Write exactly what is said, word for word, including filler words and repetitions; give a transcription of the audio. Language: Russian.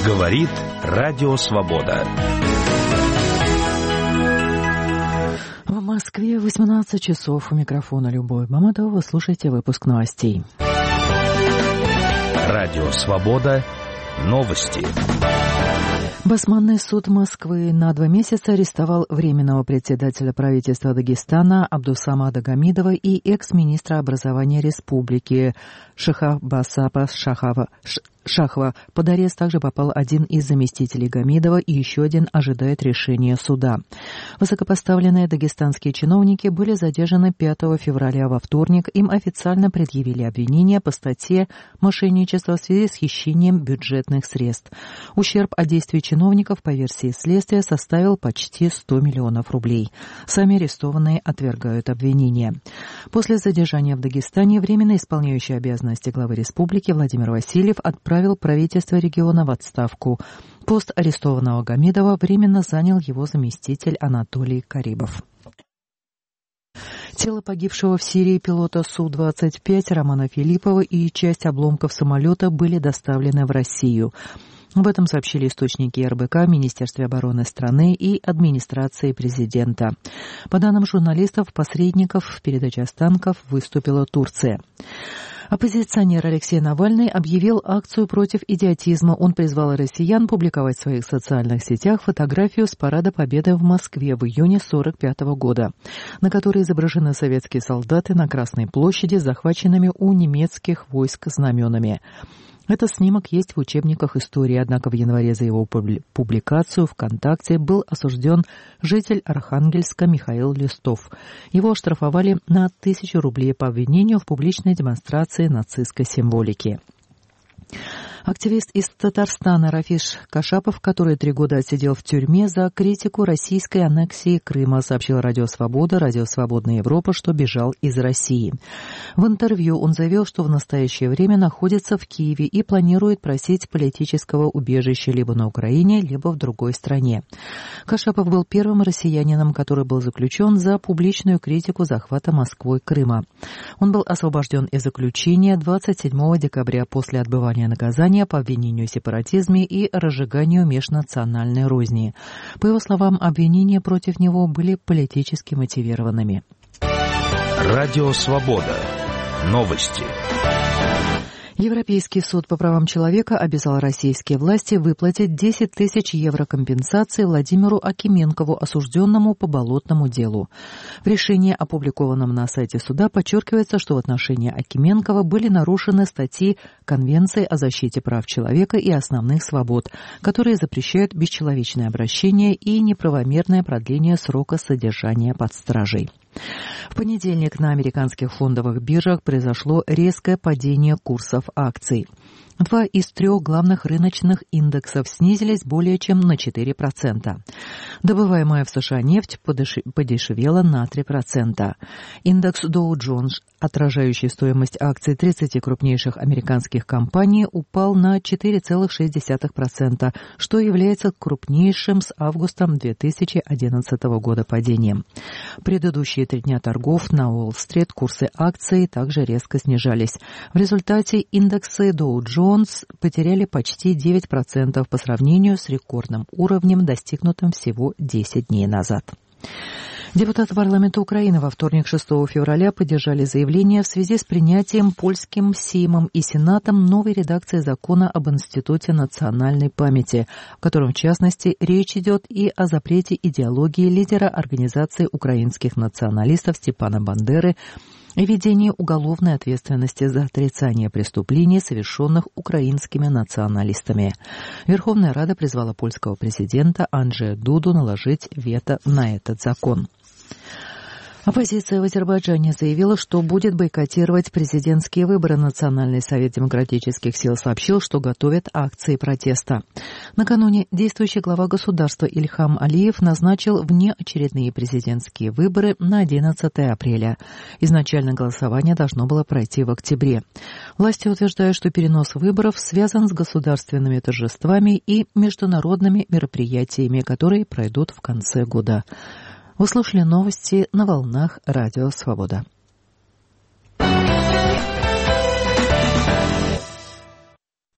Говорит Радио Свобода. В Москве восемнадцать часов. У микрофона Любовь Мамадова. Вы слушаете выпуск новостей. Радио Свобода. Новости. Басманный суд Москвы на два месяца арестовал временного председателя правительства Дагестана Абдусамада Гамидова и экс-министра образования республики Шахабасапа Шахава. Шахова. Под арест также попал один из заместителей Гамидова и еще один ожидает решения суда. Высокопоставленные дагестанские чиновники были задержаны пятого февраля во вторник. Им официально предъявили обвинения по статье «Мошенничество в связи с хищением бюджетных средств». Ущерб от действий чиновников по версии следствия составил почти сто миллионов рублей. Сами арестованные отвергают обвинения. После задержания в Дагестане временно исполняющий обязанности главы республики Владимир Васильев отправил правительство региона в отставку. Пост арестованного Гамидова временно занял его заместитель Анатолий Карибов. Тело погибшего в Сирии пилота Су двадцать пять Романа Филиппова и часть обломков самолета были доставлены в Россию. Об этом сообщили источники эр бэ ка, Министерстве обороны страны и администрации президента. По данным журналистов, посредников в передаче останков выступила Турция. Оппозиционер Алексей Навальный объявил акцию против идиотизма. Он призвал россиян публиковать в своих социальных сетях фотографию с парада Победы в Москве в июне сорок пятого года, на которой изображены советские солдаты на Красной площади с захваченными у немецких войск знаменами. Этот снимок есть в учебниках истории, однако в январе за его публикацию ВКонтакте был осужден житель Архангельска Михаил Листов. Его оштрафовали на тысячу рублей по обвинению в публичной демонстрации нацистской символики. Активист из Татарстана Рафиш Кашапов, который три года отсидел в тюрьме за критику российской аннексии Крыма, сообщил Радио Свобода, Радио Свободная Европа, что бежал из России. В интервью он заявил, что в настоящее время находится в Киеве и планирует просить политического убежища либо на Украине, либо в другой стране. Кашапов был первым россиянином, который был заключен за публичную критику захвата Москвой Крыма. Он был освобожден из заключения двадцать седьмого декабря после отбывания наказания по обвинению в сепаратизме и разжиганию межнациональной розни. По его словам, обвинения против него были политически мотивированными. Радио Свобода. Новости. Европейский суд по правам человека обязал российские власти выплатить десять тысяч евро компенсации Владимиру Акименкову, осужденному по болотному делу. В решении, опубликованном на сайте суда, подчеркивается, что в отношении Акименкова были нарушены статьи Конвенции о защите прав человека и основных свобод, которые запрещают бесчеловечное обращение и неправомерное продление срока содержания под стражей. В понедельник на американских фондовых биржах произошло резкое падение курсов акций. Два из трех главных рыночных индексов снизились более чем на четыре процента. Добываемая в США нефть подешевела на три процента. Индекс Dow Jones, отражающий стоимость акций тридцати крупнейших американских компаний, упал на четыре целых шесть десятых процента, что является крупнейшим с августа две тысячи одиннадцатого года падением. Предыдущие три дня торгов на Уолл-стрит курсы акций также резко снижались. В результате индексы Dow Jones потеряли почти девять процентов по сравнению с рекордным уровнем, достигнутым всего десять дней назад. Депутаты парламента Украины во вторник, шестого февраля, поддержали заявление в связи с принятием польским Сеймом и Сенатом новой редакции закона об Институте национальной памяти, в котором, в частности, речь идет и о запрете идеологии лидера Организации украинских националистов Степана Бандеры и введении уголовной ответственности за отрицание преступлений, совершенных украинскими националистами. Верховная Рада призвала польского президента Анджея Дуду наложить вето на этот закон. Оппозиция в Азербайджане заявила, что будет бойкотировать президентские выборы. Национальный совет демократических сил сообщил, что готовят акции протеста. Накануне действующий глава государства Ильхам Алиев назначил внеочередные президентские выборы на одиннадцатое апреля. Изначально голосование должно было пройти в октябре. Власти утверждают, что перенос выборов связан с государственными торжествами и международными мероприятиями, которые пройдут в конце года. Вы слушали новости на волнах Радио Свобода.